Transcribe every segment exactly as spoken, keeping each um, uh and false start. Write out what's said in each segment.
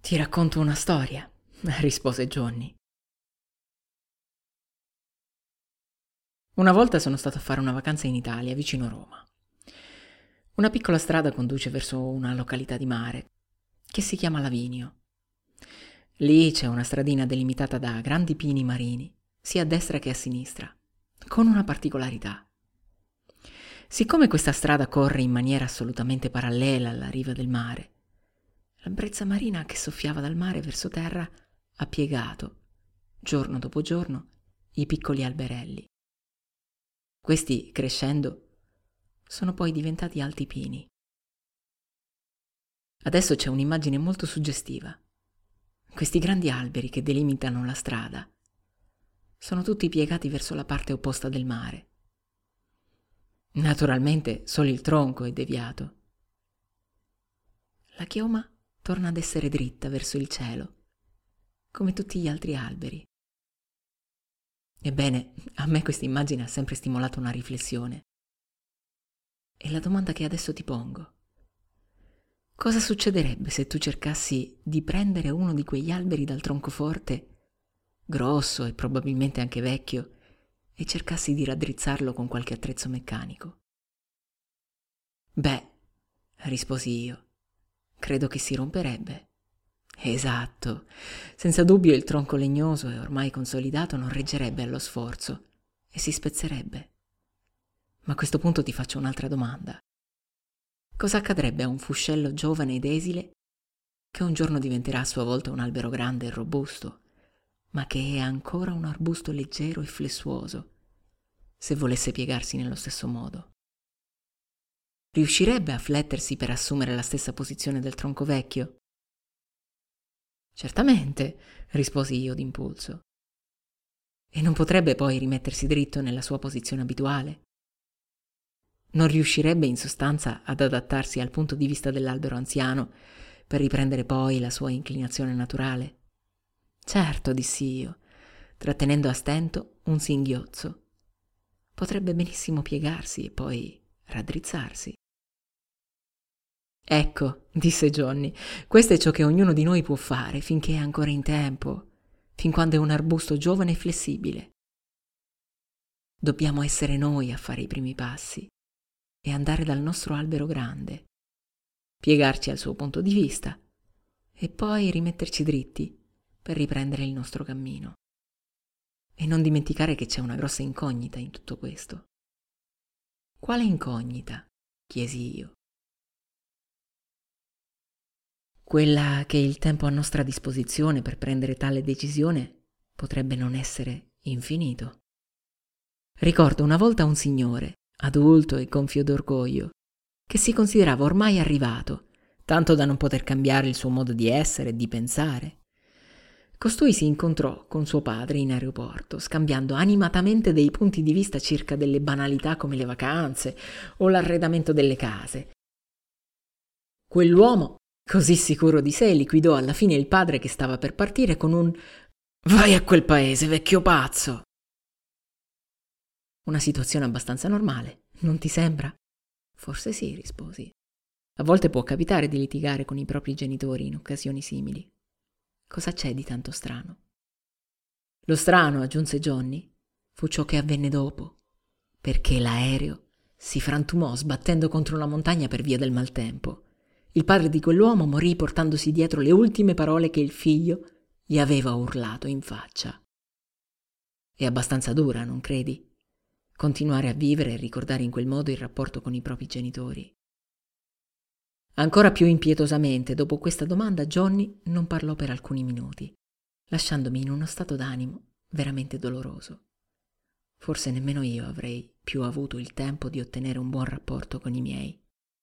Ti racconto una storia, rispose Johnny. Una volta sono stato a fare una vacanza in Italia, vicino Roma. Una piccola strada conduce verso una località di mare, che si chiama Lavinio. Lì c'è una stradina delimitata da grandi pini marini, sia a destra che a sinistra, con una particolarità. Siccome questa strada corre in maniera assolutamente parallela alla riva del mare, la brezza marina che soffiava dal mare verso terra ha piegato, giorno dopo giorno, i piccoli alberelli. Questi, crescendo, sono poi diventati alti pini. Adesso c'è un'immagine molto suggestiva. Questi grandi alberi che delimitano la strada sono tutti piegati verso la parte opposta del mare. Naturalmente solo il tronco è deviato. La chioma torna ad essere dritta verso il cielo, come tutti gli altri alberi. Ebbene, a me questa immagine ha sempre stimolato una riflessione. E la domanda che adesso ti pongo: cosa succederebbe se tu cercassi di prendere uno di quegli alberi dal tronco forte, grosso e probabilmente anche vecchio, e cercassi di raddrizzarlo con qualche attrezzo meccanico? Beh, risposi io, credo che si romperebbe. Esatto, senza dubbio il tronco legnoso e ormai consolidato non reggerebbe allo sforzo e si spezzerebbe. Ma a questo punto ti faccio un'altra domanda. Cosa accadrebbe a un fuscello giovane ed esile che un giorno diventerà a sua volta un albero grande e robusto, ma che è ancora un arbusto leggero e flessuoso, se volesse piegarsi nello stesso modo? Riuscirebbe a flettersi per assumere la stessa posizione del tronco vecchio? Certamente, risposi io d'impulso. E non potrebbe poi rimettersi dritto nella sua posizione abituale? Non riuscirebbe in sostanza ad adattarsi al punto di vista dell'albero anziano per riprendere poi la sua inclinazione naturale? Certo, dissi io, trattenendo a stento un singhiozzo. Potrebbe benissimo piegarsi e poi raddrizzarsi. Ecco, disse Johnny, questo è ciò che ognuno di noi può fare finché è ancora in tempo, fin quando è un arbusto giovane e flessibile. Dobbiamo essere noi a fare i primi passi e andare dal nostro albero grande, piegarci al suo punto di vista e poi rimetterci dritti per riprendere il nostro cammino. E non dimenticare che c'è una grossa incognita in tutto questo. Quale incognita? Chiesi io. Quella che il tempo a nostra disposizione per prendere tale decisione potrebbe non essere infinito. Ricordo una volta un signore, adulto e gonfio d'orgoglio, che si considerava ormai arrivato, tanto da non poter cambiare il suo modo di essere e di pensare. Costui si incontrò con suo padre in aeroporto, scambiando animatamente dei punti di vista circa delle banalità come le vacanze o l'arredamento delle case. Quell'uomo, così sicuro di sé, liquidò alla fine il padre che stava per partire con un «Vai a quel paese, vecchio pazzo!». Una situazione abbastanza normale, non ti sembra? Forse sì, risposi. A volte può capitare di litigare con i propri genitori in occasioni simili. Cosa c'è di tanto strano? Lo strano, aggiunse Johnny, fu ciò che avvenne dopo, perché l'aereo si frantumò sbattendo contro una montagna per via del maltempo. Il padre di quell'uomo morì portandosi dietro le ultime parole che il figlio gli aveva urlato in faccia. È abbastanza dura, non credi? Continuare a vivere e ricordare in quel modo il rapporto con i propri genitori. Ancora più impietosamente, dopo questa domanda, Johnny non parlò per alcuni minuti, lasciandomi in uno stato d'animo veramente doloroso. Forse nemmeno io avrei più avuto il tempo di ottenere un buon rapporto con i miei.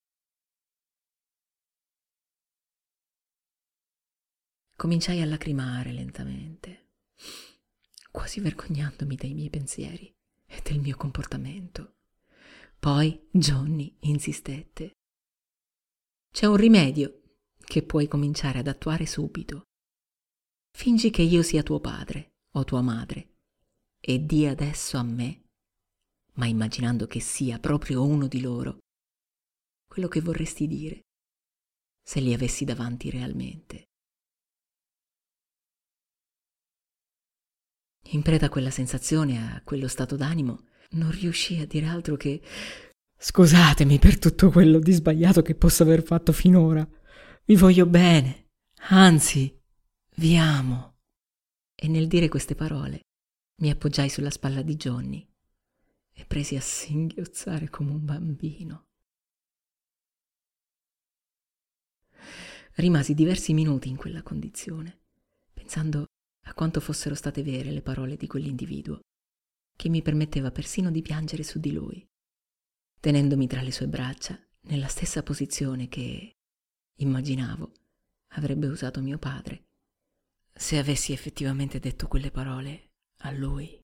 Cominciai a lacrimare lentamente, quasi vergognandomi dei miei pensieri e del mio comportamento. Poi Johnny insistette. C'è un rimedio che puoi cominciare ad attuare subito. Fingi che io sia tuo padre o tua madre e di adesso a me, ma immaginando che sia proprio uno di loro, quello che vorresti dire se li avessi davanti realmente. In preda a quella sensazione, a quello stato d'animo, non riuscii a dire altro che «Scusatemi per tutto quello di sbagliato che posso aver fatto finora. Vi voglio bene, anzi, vi amo». E nel dire queste parole mi appoggiai sulla spalla di Johnny e presi a singhiozzare come un bambino. Rimasi diversi minuti in quella condizione, pensando a quanto fossero state vere le parole di quell'individuo, che mi permetteva persino di piangere su di lui, tenendomi tra le sue braccia nella stessa posizione che, immaginavo, avrebbe usato mio padre se avessi effettivamente detto quelle parole a lui.